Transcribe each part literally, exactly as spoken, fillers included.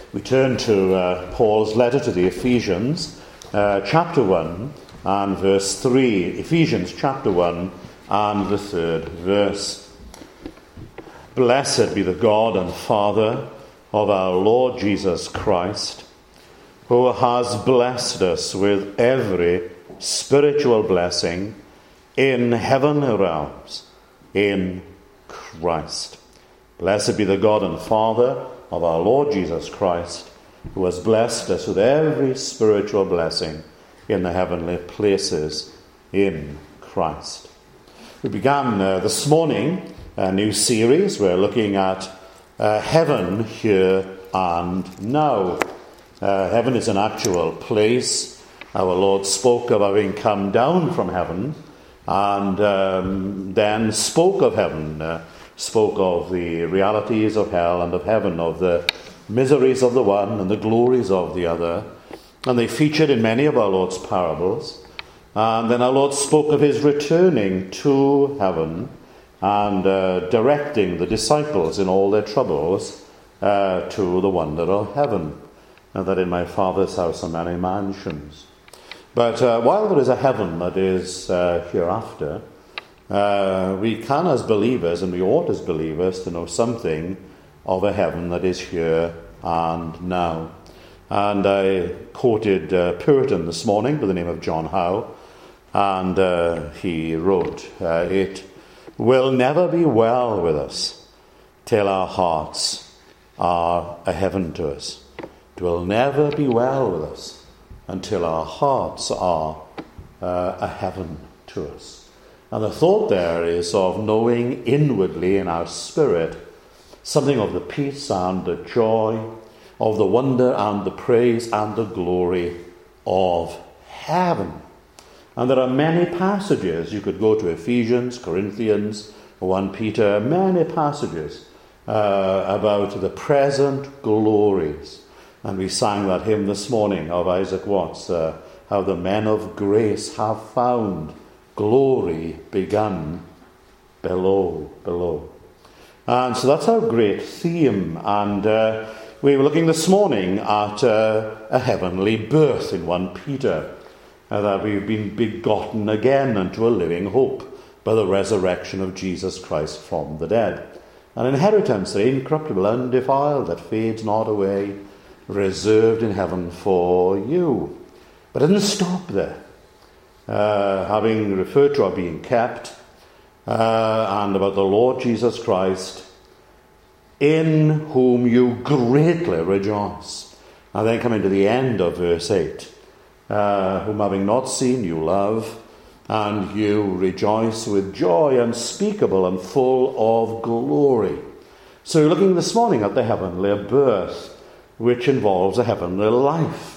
We turn to uh, Paul's letter to the Ephesians, uh, chapter one and verse three. Ephesians chapter one and the third verse. Blessed be the God and Father of our Lord Jesus Christ, who has blessed us with every spiritual blessing in heavenly realms in Christ. Blessed be the God and Father of our Lord Jesus Christ, who has blessed us with every spiritual blessing in the heavenly places in Christ. We began uh, this morning a new series. We're looking at uh, heaven here and now. Uh, heaven is an actual place. Our Lord spoke of having come down from heaven, and um, then spoke of heaven, uh, spoke of the realities of hell and of heaven, of the miseries of the one and the glories of the other. And they featured in many of our Lord's parables. And then our Lord spoke of his returning to heaven and uh, directing the disciples in all their troubles uh, to the wonder of heaven. And that in my Father's house are many mansions. But uh, while there is a heaven that is uh, hereafter, uh, we can as believers, and we ought as believers, to know something of a heaven that is here and now. And I quoted uh, Puritan this morning by the name of John Howe, and uh, he wrote, uh, "It will never be well with us till our hearts are a heaven to us. It will never be well with us until our hearts are uh, a heaven to us." And the thought there is of knowing inwardly in our spirit something of the peace and the joy, of the wonder and the praise and the glory of heaven. And there are many passages. You could go to Ephesians, Corinthians, First Peter, many passages uh, about the present glories. And we sang that hymn this morning of Isaac Watts, uh, how the men of grace have found glory begun below, below. And so that's our great theme. And uh, we were looking this morning at uh, a heavenly birth in First Peter, uh, that we've been begotten again unto a living hope by the resurrection of Jesus Christ from the dead. An inheritance incorruptible, undefiled, that fades not away, reserved in heaven for you. But it didn't stop there. Uh, having referred to our being kept, uh, and about the Lord Jesus Christ, in whom you greatly rejoice. And then coming to the end of verse eight, uh, whom having not seen you love, and you rejoice with joy unspeakable and full of glory. So we're looking this morning at the heavenly birth, which involves a heavenly life.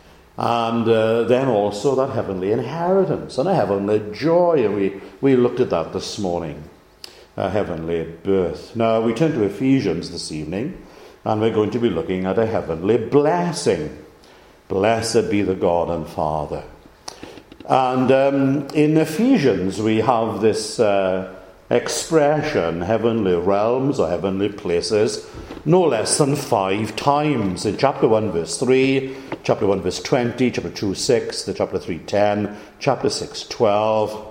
And uh, then also that heavenly inheritance and a heavenly joy. And we, we looked at that this morning. A heavenly birth. Now we turn to Ephesians this evening, and we're going to be looking at a heavenly blessing. Blessed be the God and Father. And um, in Ephesians we have this uh, expression, heavenly realms or heavenly places, no less than five times. In chapter one verse three, chapter one verse twenty, chapter two six, chapter three ten, chapter six twelve.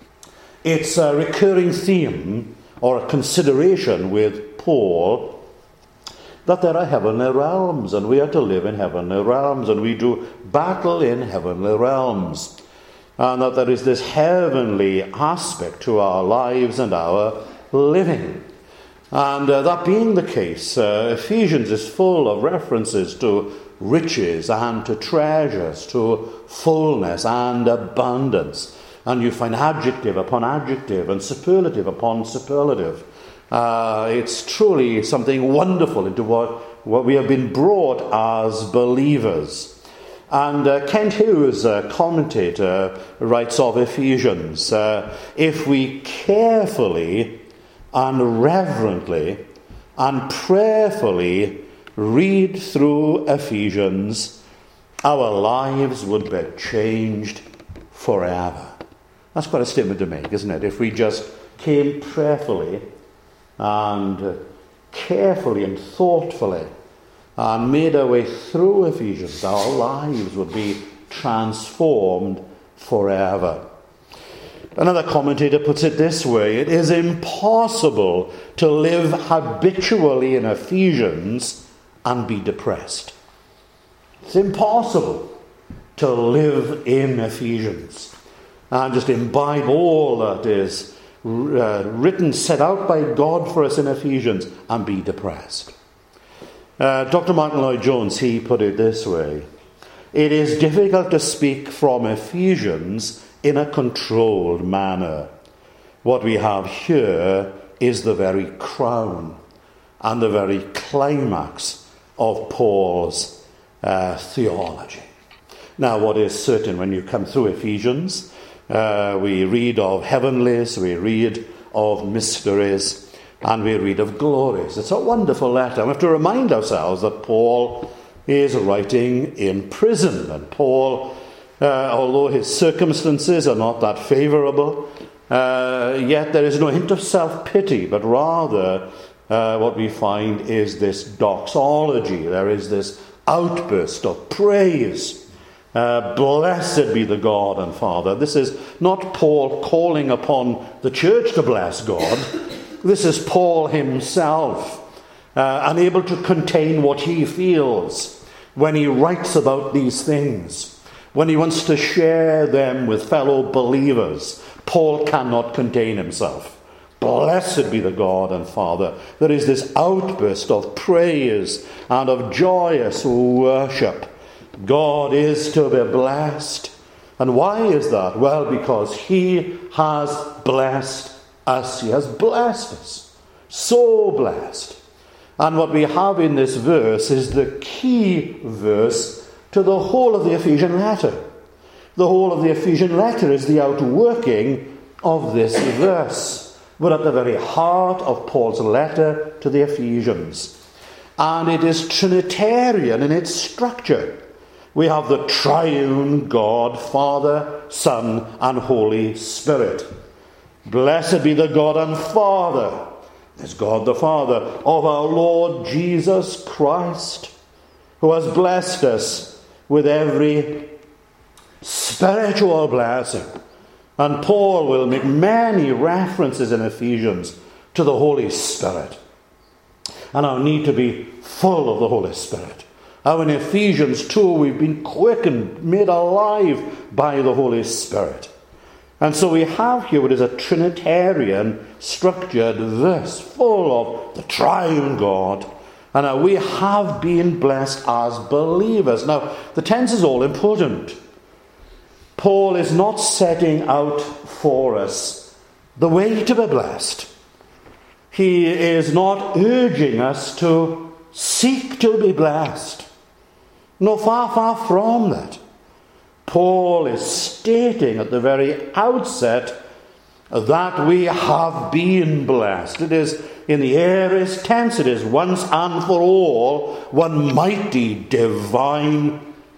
It's a recurring theme or a consideration with Paul that there are heavenly realms and we are to live in heavenly realms and we do battle in heavenly realms. And that there is this heavenly aspect to our lives and our living. And uh, that being the case, uh, Ephesians is full of references to riches and to treasures, to fullness and abundance. And you find adjective upon adjective and superlative upon superlative. Uh, it's truly something wonderful into what, what we have been brought as believers. And uh, Kent Hughes, a commentator, writes of Ephesians, uh, if we carefully and reverently and prayerfully read through Ephesians, our lives would be changed forever. That's quite a statement to make, isn't it? If we just came prayerfully and carefully and thoughtfully and made our way through Ephesians, our lives would be transformed forever. Another commentator puts it this way: it is impossible to live habitually in Ephesians and be depressed. It's impossible to live in Ephesians and just imbibe all that is uh, written, set out by God for us in Ephesians, and be depressed. Uh, Doctor Martin Lloyd-Jones, he put it this way: it is difficult to speak from Ephesians in a controlled manner. What we have here is the very crown and the very climax of Paul's uh, theology. Now, what is certain when you come through Ephesians, uh, we read of heavenlies, we read of mysteries, and we read of glories. It's a wonderful letter. We have to remind ourselves that Paul is writing in prison, and Paul, Uh, although his circumstances are not that favourable, uh, yet there is no hint of self-pity, but rather uh, what we find is this doxology. There is this outburst of praise. Uh, blessed be the God and Father. This is not Paul calling upon the church to bless God. This is Paul himself, uh, unable to contain what he feels when he writes about these things. When he wants to share them with fellow believers, Paul cannot contain himself. Blessed be the God and Father. There is this outburst of praise and of joyous worship. God is to be blessed. And why is that? Well, because he has blessed us. He has blessed us. So blessed. And what we have in this verse is the key verse to the whole of the Ephesian letter. The whole of the Ephesian letter is the outworking of this verse. We're at the very heart of Paul's letter to the Ephesians. And it is Trinitarian in its structure. We have the triune God, Father, Son, and Holy Spirit. Blessed be the God and Father, this God the Father, of our Lord Jesus Christ, who has blessed us with every spiritual blessing. And Paul will make many references in Ephesians to the Holy Spirit and our need to be full of the Holy Spirit. How in Ephesians two we've been quickened, made alive by the Holy Spirit. And so we have here what is a Trinitarian structured verse full of the triune God. And now we have been blessed as believers. Now, the tense is all important. Paul is not setting out for us the way to be blessed. He is not urging us to seek to be blessed. No, far, far from that. Paul is stating at the very outset that we have been blessed. It is in the aorist tense. It is once and for all one mighty, divine,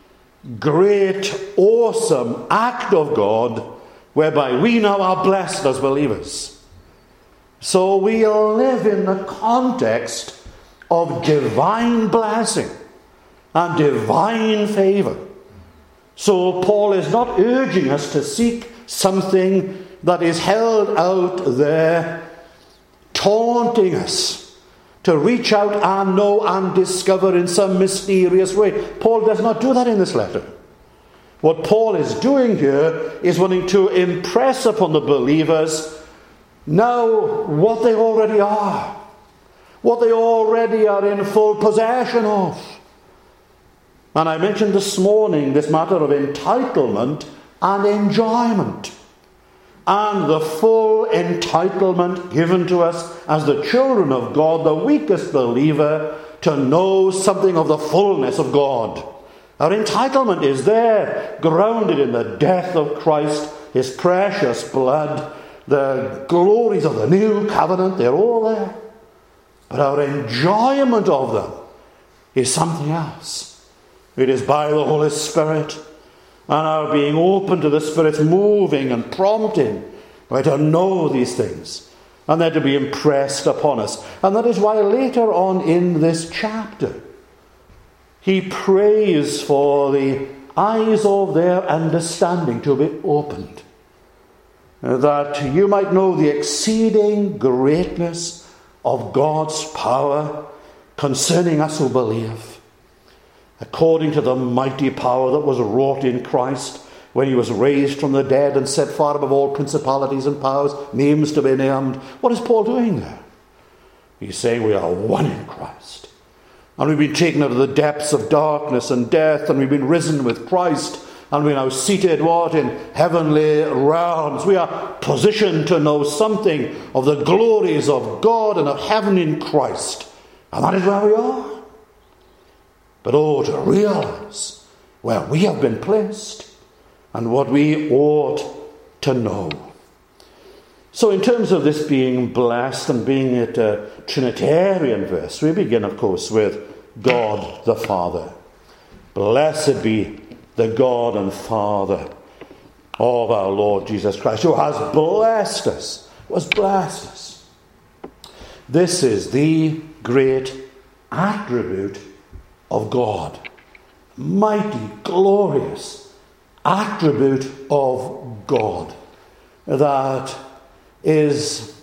great, awesome act of God whereby we now are blessed as believers. So we live in the context of divine blessing and divine favour. So Paul is not urging us to seek something that is held out there, taunting us, to reach out and know and discover in some mysterious way. Paul does not do that in this letter. What Paul is doing here is wanting to impress upon the believers now what they already are, what they already are in full possession of. And I mentioned this morning this matter of entitlement and enjoyment. And the full entitlement given to us as the children of God, the weakest believer, to know something of the fullness of God. Our entitlement is there, grounded in the death of Christ, his precious blood, the glories of the new covenant, they're all there. But our enjoyment of them is something else. It is by the Holy Spirit and our being open to the Spirit's moving and prompting, right, to know these things and they're to be impressed upon us. And that is why later on in this chapter, He prays for the eyes of their understanding to be opened, that you might know the exceeding greatness of God's power concerning us who believe, according to the mighty power that was wrought in Christ when he was raised from the dead and set far above all principalities and powers, names to be named. What is Paul doing there? He's saying we are one in Christ. And we've been taken out of the depths of darkness and death, and we've been risen with Christ, and we're now seated, what, in heavenly realms. We are positioned to know something of the glories of God and of heaven in Christ. And that is where we are. But oh, to realize where we have been placed and what we ought to know. So in terms of this being blessed and being at a Trinitarian verse, we begin, of course, with God the Father. Blessed be the God and Father of our Lord Jesus Christ, who has blessed us, who has blessed us. This is the great attribute of God. Mighty, glorious attribute of God that is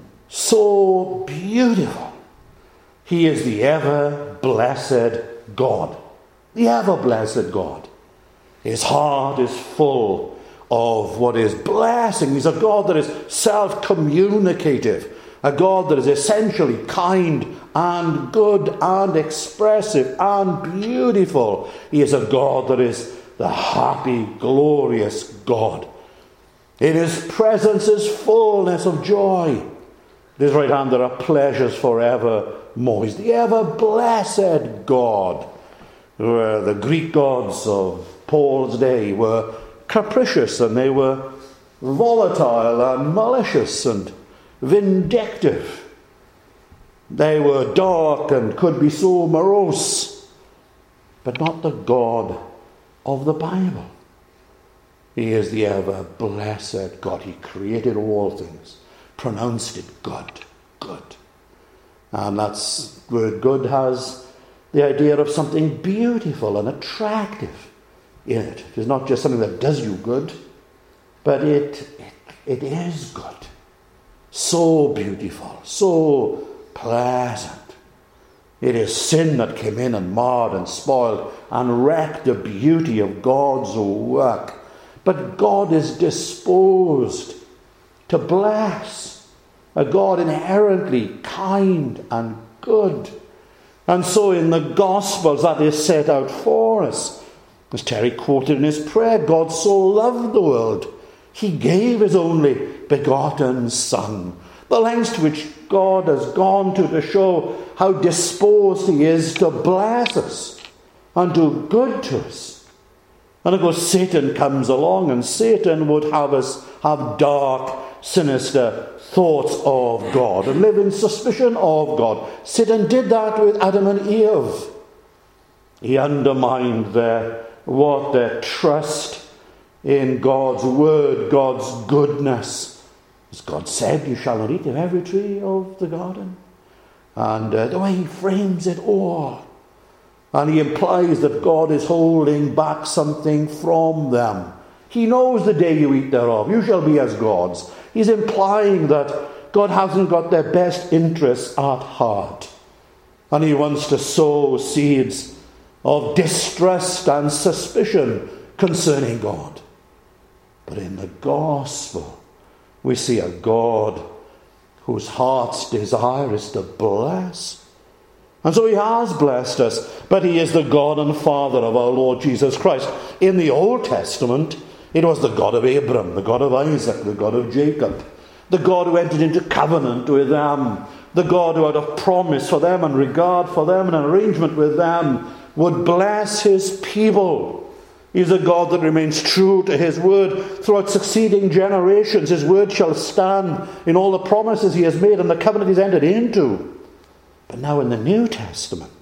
so beautiful. He is the ever-blessed God. The ever-blessed God. His heart is full of what is blessing. He's a God that is self-communicative. A God that is essentially kind and good and expressive and beautiful. He is a God that is the happy, glorious God. In his presence is fullness of joy. At his right hand there are pleasures forevermore. He's the ever-blessed God. Where the Greek gods of Paul's day were capricious, and they were volatile and malicious and vindictive. They were dark and could be so morose, but not the God of the Bible. He is the ever-blessed God. He created all things, pronounced it good, good. And that's where good has the idea of something beautiful and attractive in it. It's not just something that does you good, but it, it, it is good. So beautiful, so pleasant. It is sin that came in and marred and spoiled and wrecked the beauty of God's work. But God is disposed to bless, a God inherently kind and good. And so in the Gospels that is set out for us. As Terry quoted in his prayer, God so loved the world, he gave his only begotten Son. The lengths to which God has gone to to show how disposed he is to bless us and do good to us. And of course Satan comes along, and Satan would have us have dark, sinister thoughts of God and live in suspicion of God. Satan did that with Adam and Eve. He undermined their what their trust in God's word, God's goodness. As God said, you shall not eat of every tree of the garden. And uh, the way he frames it all. And he implies that God is holding back something from them. He knows the day you eat thereof, you shall be as gods. He's implying that God hasn't got their best interests at heart. And he wants to sow seeds of distrust and suspicion concerning God. But in the gospel, we see a God whose heart's desire is to bless. And so he has blessed us, but he is the God and Father of our Lord Jesus Christ. In the Old Testament, it was the God of Abraham, the God of Isaac, the God of Jacob, the God who entered into covenant with them, the God who had a promise for them and regard for them and an arrangement with them, would bless his people. He's a God that remains true to his word throughout succeeding generations. His word shall stand in all the promises he has made and the covenant he's entered into. But now in the New Testament,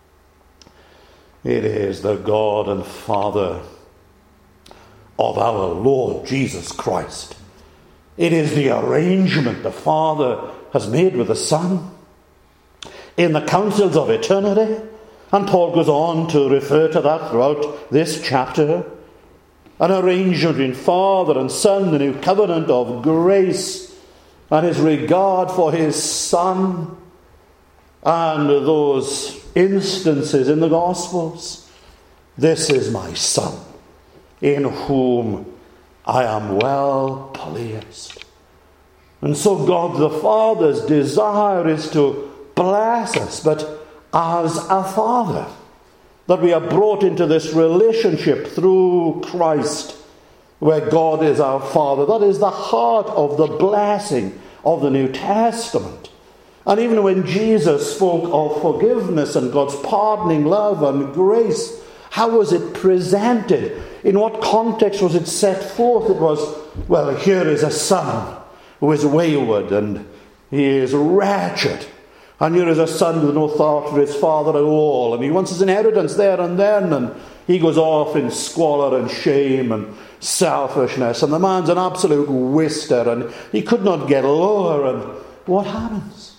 it is the God and Father of our Lord Jesus Christ. It is the arrangement the Father has made with the Son in the councils of eternity, And Paul goes on to refer to that throughout this chapter. An arrangement between Father and Son, the new covenant of grace, and his regard for his Son, and those instances in the Gospels. This is my Son, in whom I am well pleased. And so God the Father's desire is to bless us, but as a Father, that we are brought into this relationship through Christ, where God is our Father. That is the heart of the blessing of the New Testament. And even when Jesus spoke of forgiveness and God's pardoning love and grace, how was it presented? In what context was it set forth? It was, well, here is a son who is wayward and he is wretched. And here is a son with no thought for his father at all. And he wants his inheritance there and then. And he goes off in squalor and shame and selfishness. And the man's an absolute wister. And he could not get lower. And what happens?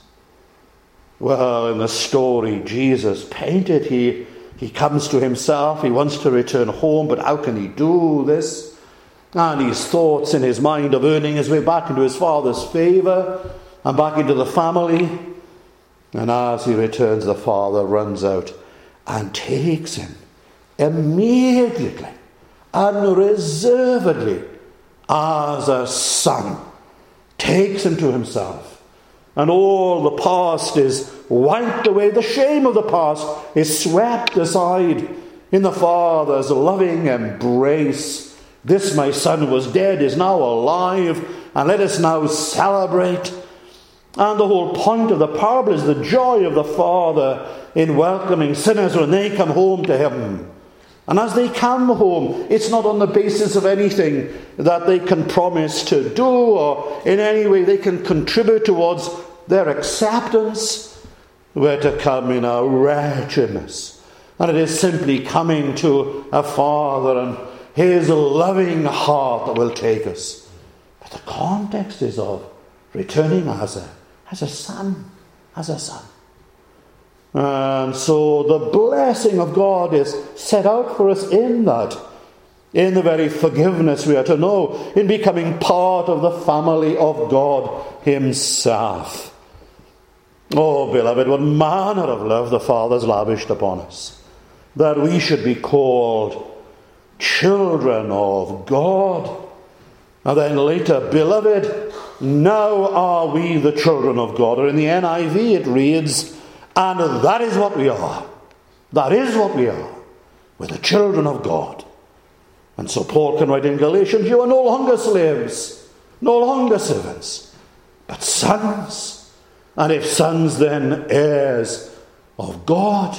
Well, in the story Jesus painted, he, he comes to himself. He wants to return home. But how can he do this? And his thoughts in his mind of earning his way back into his father's favour and back into the family. And as he returns, the father runs out and takes him immediately, unreservedly, as a son. Takes him to himself. And all the past is wiped away. The shame of the past is swept aside in the Father's loving embrace. This, my son, was dead, is now alive, and let us now celebrate. And the whole point of the parable is the joy of the Father in welcoming sinners when they come home to him. And as they come home, it's not on the basis of anything that they can promise to do or in any way they can contribute towards their acceptance. We're to come in our wretchedness. And it is simply coming to a Father and his loving heart that will take us. But the context is of returning as a As a son, as a son. And so the blessing of God is set out for us in that, in the very forgiveness we are to know, in becoming part of the family of God himself. Oh, beloved, what manner of love the Father's lavished upon us, that we should be called children of God. And then later, beloved, now are we the children of God. Or in the N I V it reads, and that is what we are. That is what we are. We're the children of God. And so Paul can write in Galatians, you are no longer slaves, no longer servants, but sons. And if sons, then heirs of God.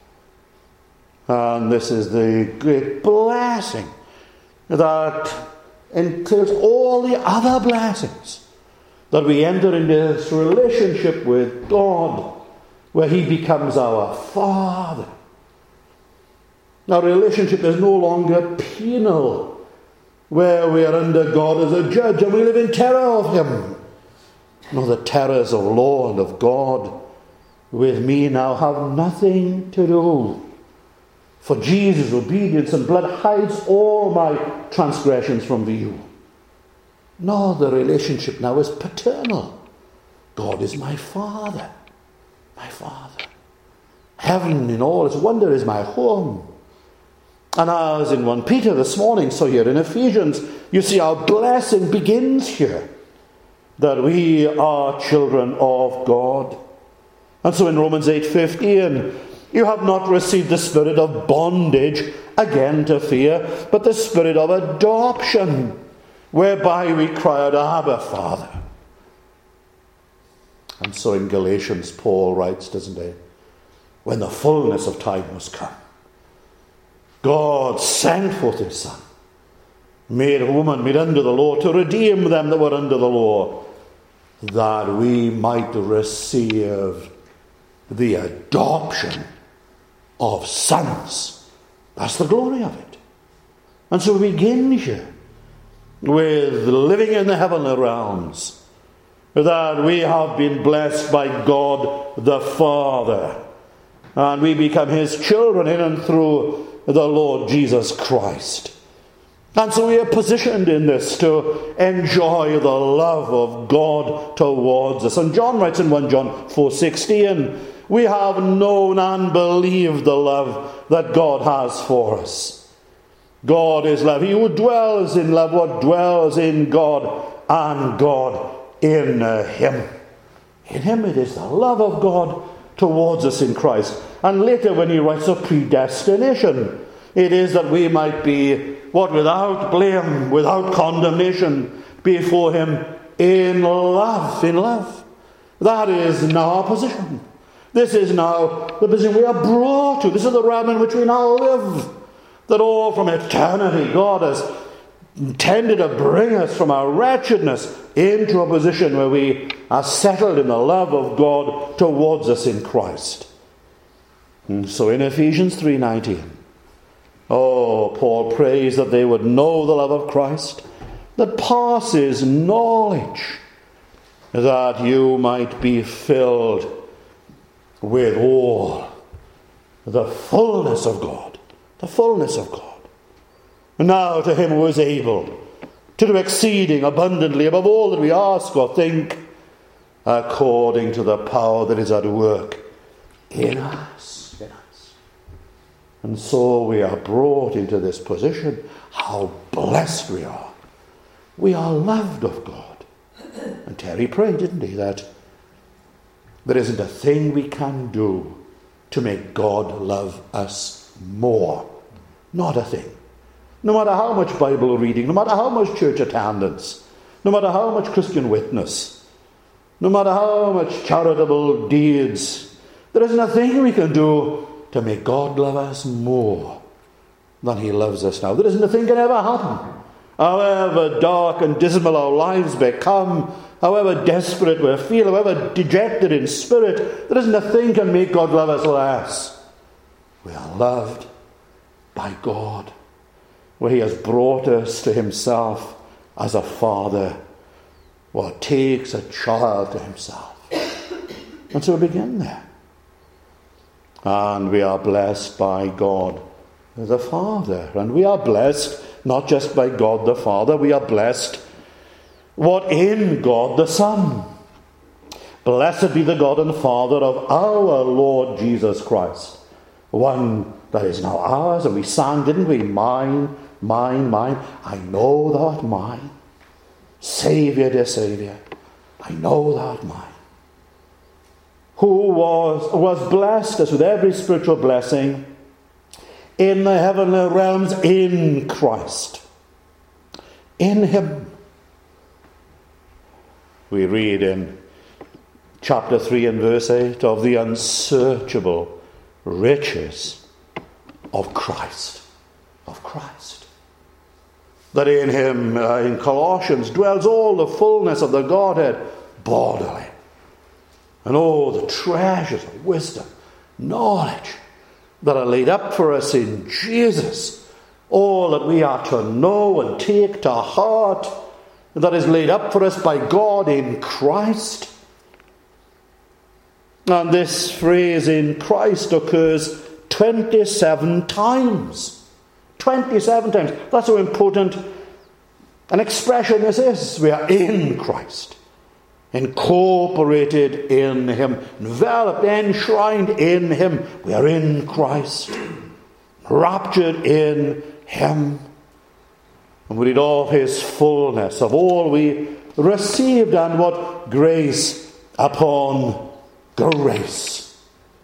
And this is the great blessing that entails all the other blessings, that we enter into this relationship with God where he becomes our Father. Our relationship is no longer penal, where we are under God as a judge and we live in terror of him. No, the terrors of law and of God with me now have nothing to do. For Jesus' obedience and blood hides all my transgressions from view. No, the relationship now is paternal. God is my Father. My Father. Heaven in all its wonder is my home. And as in First Peter this morning, so here in Ephesians, you see our blessing begins here. That we are children of God. And so in Romans eight fifteen, you have not received the spirit of bondage, again to fear, but the spirit of adoption, whereby we cry out, Abba, Father. And so in Galatians, Paul writes, doesn't he? When the fullness of time was come, God sent forth his Son, made a woman, made under the law, to redeem them that were under the law, that we might receive the adoption of sons. That's the glory of it. And so we begin here with living in the heavenly realms, that we have been blessed by God the Father, and we become his children in and through the Lord Jesus Christ. And so we are positioned in this to enjoy the love of God towards us. And John writes in First John four sixteen, we have known and believed the love that God has for us. God is love. He who dwells in love, what dwells in God, and God in him. In him it is the love of God towards us in Christ. And later when he writes of predestination, it is that we might be, what, without blame, without condemnation, before him in love, in love. That is now our position. This is now the position we are brought to. This is the realm in which we now live. That all from eternity God has intended to bring us from our wretchedness into a position where we are settled in the love of God towards us in Christ. And so in Ephesians three nineteen, oh, Paul prays that they would know the love of Christ that passes knowledge, that you might be filled with all the fullness of God. The fullness of God. And now to him who is able to do exceeding abundantly above all that we ask or think, according to the power that is at work in us. In us. And so we are brought into this position. How blessed we are. We are loved of God. And Terry prayed, didn't he, that there isn't a thing we can do to make God love us more. Not a thing. No matter how much Bible reading, no matter how much church attendance, no matter how much Christian witness, no matter how much charitable deeds, there isn't a thing we can do to make God love us more than he loves us now. There isn't a thing can ever happen. However dark and dismal our lives become, however desperate we feel, however dejected in spirit, there isn't a thing can make God love us less. We are loved by God, where he has brought us to himself as a father, or takes a child to himself. And so we begin there. And we are blessed by God the Father. And we are blessed not just by God the Father, we are blessed what in God the Son. Blessed be the God and Father of our Lord Jesus Christ, one that is now ours. And we sang, didn't we? Mine, mine, mine. I know thou art mine. Saviour, dear Saviour, I know thou art mine. Who was, was blessed us with every spiritual blessing in the heavenly realms in Christ. In him. We read in chapter three and verse eight of the unsearchable riches of Christ. Of Christ. That in him, uh, in Colossians, dwells all the fullness of the Godhead bodily. And all the treasures of wisdom, knowledge, that are laid up for us in Jesus. All that we are to know and take to heart, that is laid up for us by God in Christ. And this phrase in Christ occurs twenty-seven times. twenty-seven times. That's how important an expression this is. We are in Christ. Incorporated in him. Enveloped, enshrined in him. We are in Christ. Raptured in him. And we read of his fullness, of all we received, and what grace upon grace.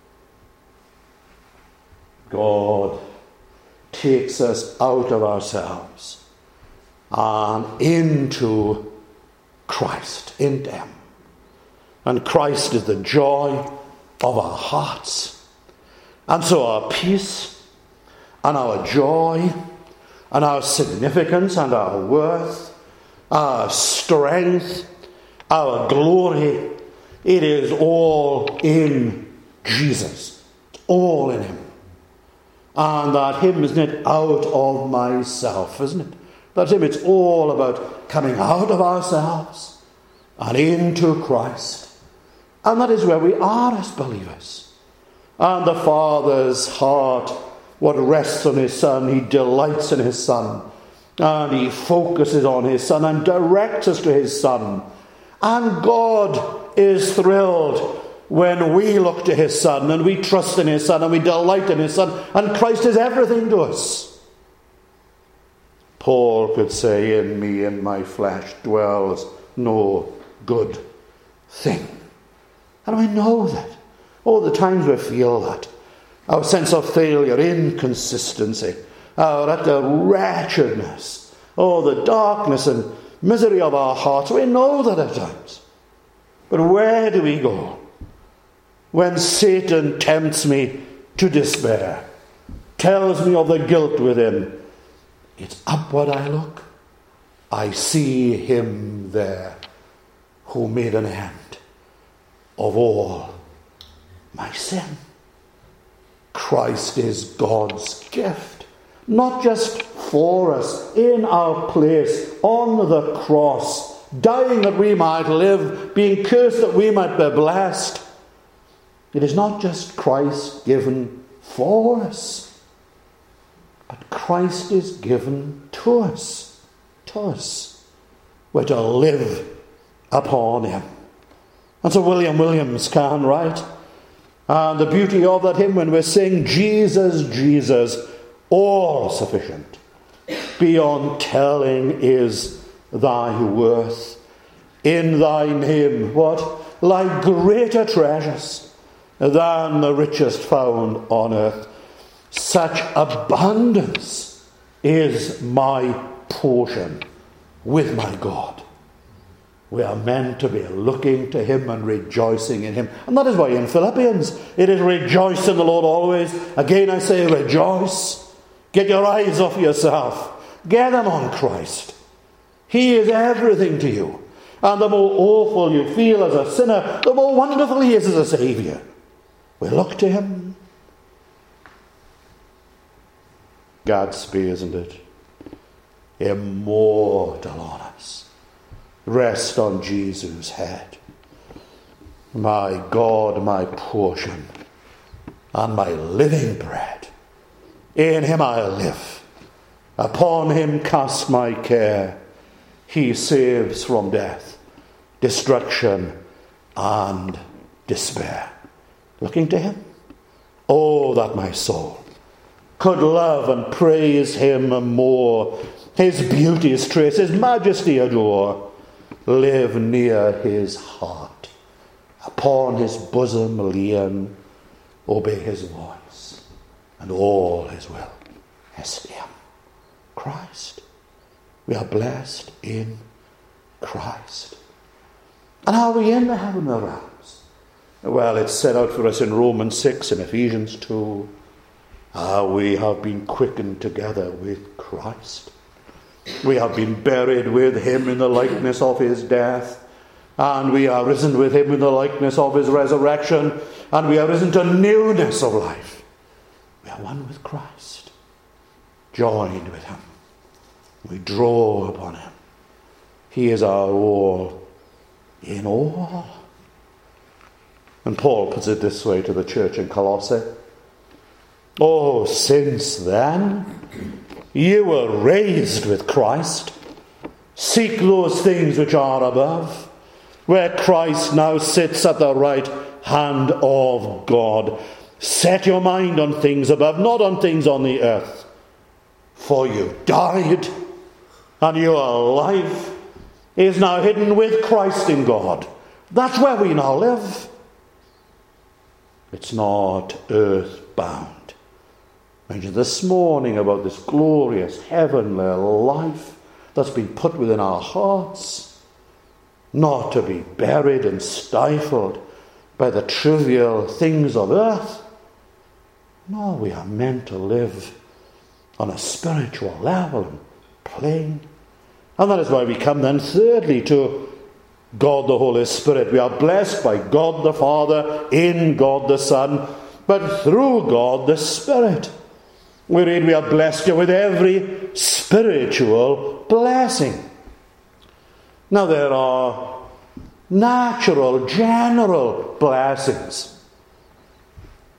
God takes us out of ourselves and into Christ, into him. And Christ is the joy of our hearts. And so our peace and our joy and our significance and our worth, our strength, our glory, it is all in Jesus. It's all in him. And that hymn, isn't it, out of myself, isn't it? That hymn, it's all about coming out of ourselves and into Christ. And that is where we are as believers. And the Father's heart, what rests on his Son, he delights in his Son. And he focuses on his Son and directs us to his Son. And God is thrilled when we look to his Son and we trust in his Son and we delight in his Son. And Christ is everything to us. Paul could say, in me, in my flesh, dwells no good thing. And we know that. All the times we feel that. Our sense of failure, inconsistency, our utter wretchedness, oh, the darkness and misery of our hearts, we know that at times. But where do we go when Satan tempts me to despair, tells me of the guilt within? It's upward I look. I see him there who made an end of all my sin. Christ is God's gift, not just for us, in our place, on the cross, dying that we might live, being cursed that we might be blessed. It is not just Christ given for us, but Christ is given to us, to us. We're to live upon him. And so William Williams can write, and the beauty of that hymn when we sing, Jesus, Jesus, all sufficient, beyond telling is thy worth. In thy name, what? Like greater treasures than the richest found on earth. Such abundance is my portion with my God. We are meant to be looking to him and rejoicing in him. And that is why in Philippians it is rejoice in the Lord always. Again I say rejoice. Get your eyes off yourself. Get them on Christ. He is everything to you. And the more awful you feel as a sinner, the more wonderful he is as a Saviour. We look to him. Gadsby, isn't it? Immortal honours rest on Jesus' head. My God, my portion, and my living bread. In him I live. Upon him cast my care. He saves from death, destruction, and despair. Looking to him. Oh, that my soul could love and praise him more. His beauties trace, his majesty adore. Live near his heart. Upon his bosom lean. Obey his voice. And all his will esteem. Christ. We are blessed in Christ. And are we in the heavenly realms? Well, it's set out for us in Romans six and Ephesians two. Ah, we have been quickened together with Christ. We have been buried with him in the likeness of his death. And we are risen with him in the likeness of his resurrection. And we are risen to newness of life. We are one with Christ. Joined with him. We draw upon him. He is our all in all. And Paul puts it this way to the church in Colossae. Oh, since then you were raised with Christ, seek those things which are above, where Christ now sits at the right hand of God. Set your mind on things above, not on things on the earth. For you died, and your life is now hidden with Christ in God. That's where we now live. It's not earth-bound. Mentioned this morning about this glorious heavenly life that's been put within our hearts, not to be buried and stifled by the trivial things of earth. No, we are meant to live on a spiritual level and plane. And that is why we come then thirdly to God the Holy Spirit. We are blessed by God the Father, in God the Son, but through God the Spirit. We read we are blessed with every spiritual blessing. Now there are natural, general blessings.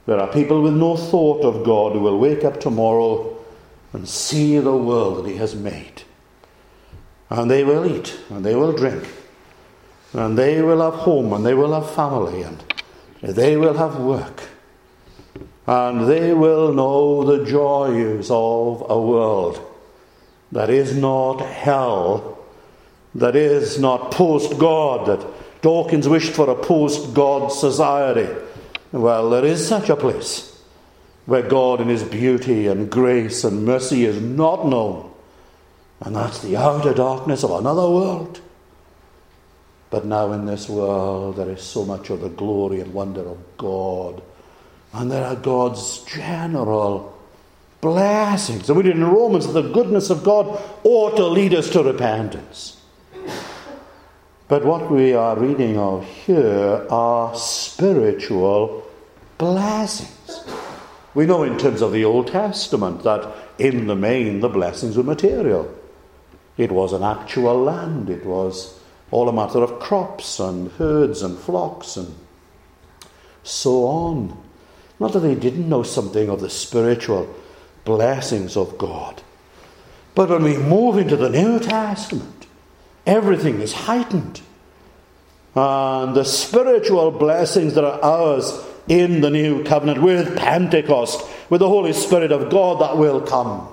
There are people with no thought of God who will wake up tomorrow and see the world that he has made. And they will eat, and they will drink, and they will have home, and they will have family, and they will have work. And they will know the joys of a world that is not hell, that is not post-God, that Dawkins wished for a post-God society. Well, there is such a place where God in his beauty and grace and mercy is not known. And that's the outer darkness of another world. But now in this world there is so much of the glory and wonder of God. And there are God's general blessings. And we read in Romans that the goodness of God ought to lead us to repentance. But what we are reading of here are spiritual blessings. We know in terms of the Old Testament that in the main the blessings were material. It was an actual land. It was all a matter of crops and herds and flocks and so on. Not that they didn't know something of the spiritual blessings of God. But when we move into the New Testament, everything is heightened. And the spiritual blessings that are ours in the New Covenant with Pentecost, with the Holy Spirit of God that will come.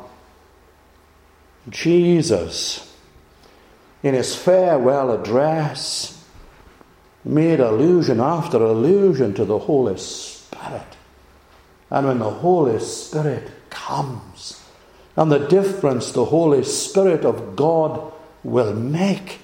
Jesus, in his farewell address, made allusion after allusion to the Holy Spirit. And when the Holy Spirit comes, and the difference the Holy Spirit of God will make.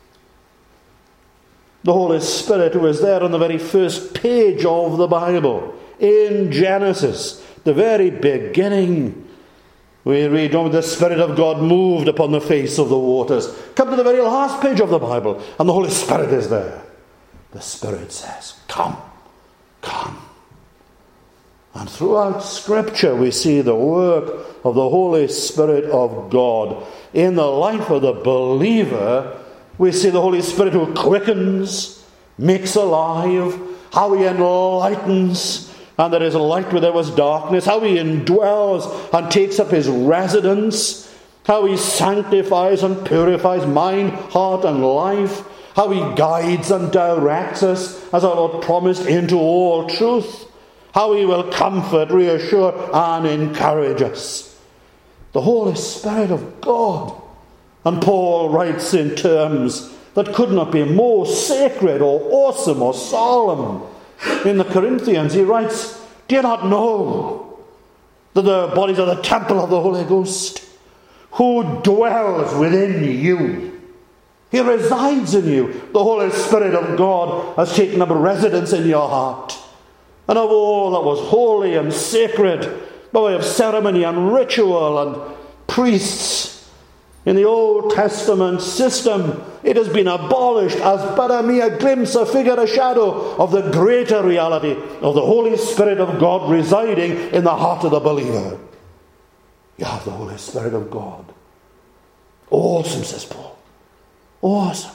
The Holy Spirit who is there on the very first page of the Bible, in Genesis, the very beginning. We read, oh, the Spirit of God moved upon the face of the waters. Come to the very last page of the Bible, and the Holy Spirit is there. The Spirit says, come, come. And throughout Scripture we see the work of the Holy Spirit of God. In the life of the believer, we see the Holy Spirit who quickens, makes alive, how he enlightens, and there is light where there was darkness, how he indwells and takes up his residence, how he sanctifies and purifies mind, heart, and life, how he guides and directs us, as our Lord promised, into all truth, how he will comfort, reassure, and encourage us. The Holy Spirit of God. And Paul writes in terms that could not be more sacred or awesome or solemn. In the Corinthians, he writes, do you not know that the bodies are the temple of the Holy Ghost, who dwells within you? He resides in you. The Holy Spirit of God has taken up residence in your heart. And of all that was holy and sacred, by way of ceremony and ritual and priests, in the Old Testament system, it has been abolished as but a mere glimpse, a figure, a shadow of the greater reality of the Holy Spirit of God residing in the heart of the believer. You have the Holy Spirit of God. Awesome, says Paul. Awesome.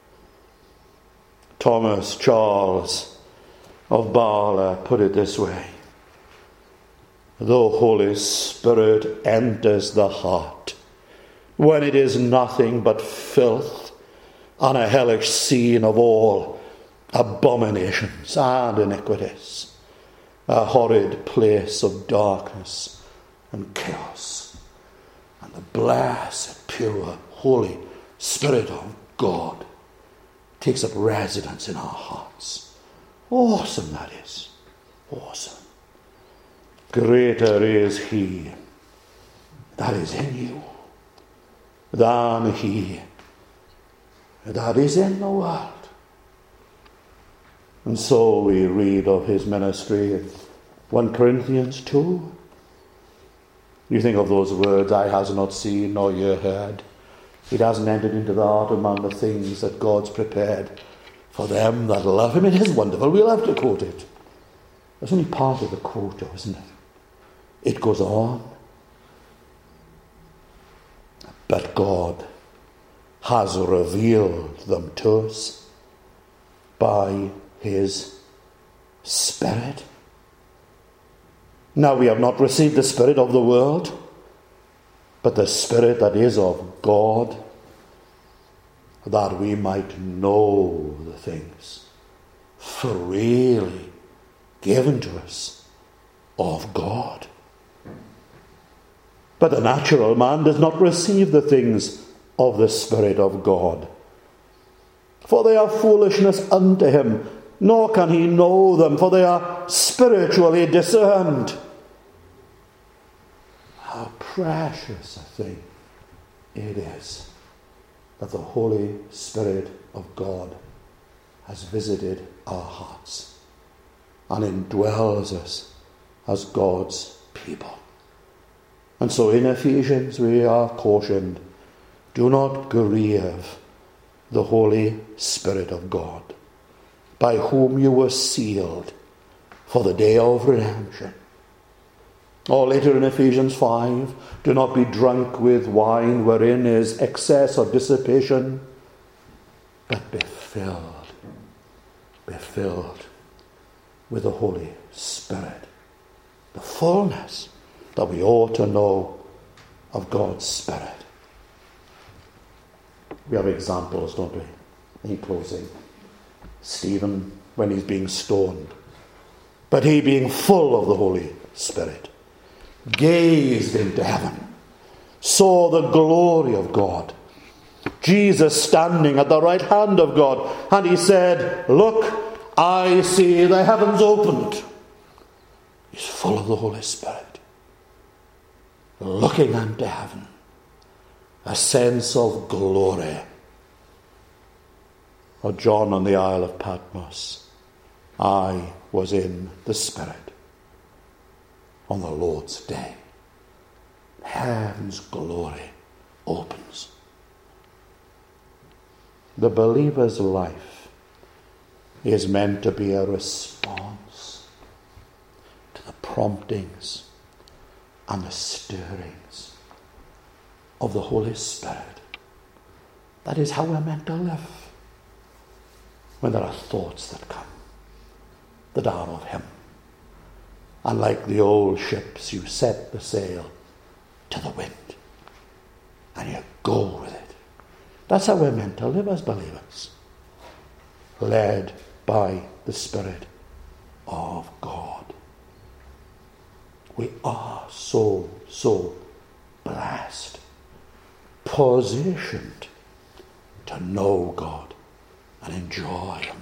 Thomas Charles of Bala put it this way: the Holy Spirit enters the heart when it is nothing but filth and a hellish scene of all abominations and iniquities, a horrid place of darkness and chaos. And the blessed, pure, holy Spirit of God takes up residence in our hearts. Awesome that is. Awesome. Greater is he that is in you than he that is in the world. And so we read of his ministry in First Corinthians two. You think of those words, eye has not seen nor ear heard. It hasn't entered into the heart among the things that God's prepared for them that love him. It is wonderful. We'll have to quote it. That's only part of the quote, though, isn't it? It goes on. But God has revealed them to us by his Spirit. Now we have not received the spirit of the world, but the Spirit that is of God, that we might know the things freely given to us of God. But the natural man does not receive the things of the Spirit of God, for they are foolishness unto him, nor can he know them, for they are spiritually discerned. How precious a thing it is that the Holy Spirit of God has visited our hearts and indwells us as God's people. And so in Ephesians we are cautioned, do not grieve the Holy Spirit of God, by whom you were sealed for the day of redemption. Or later in Ephesians five, do not be drunk with wine wherein is excess or dissipation, but be filled, be filled with the Holy Spirit. The fullness that we ought to know of God's Spirit. We have examples, don't we, in closing. Stephen, when he's being stoned, but he, being full of the Holy Spirit, gazed into heaven, saw the glory of God, Jesus standing at the right hand of God, and he said, look, I see the heavens opened. He's full of the Holy Spirit, looking unto heaven, a sense of glory. Or John on the Isle of Patmos, I was in the Spirit on the Lord's day. Heaven's glory opens. The believer's life is meant to be a response to the promptings and the stirrings of the Holy Spirit. That is how we're meant to live. When there are thoughts that come, that are of him. And like the old ships, you set the sail to the wind and you go with it. That's how we're meant to live as believers, led by the Spirit of God. We are so, so blessed, positioned to know God and enjoy him.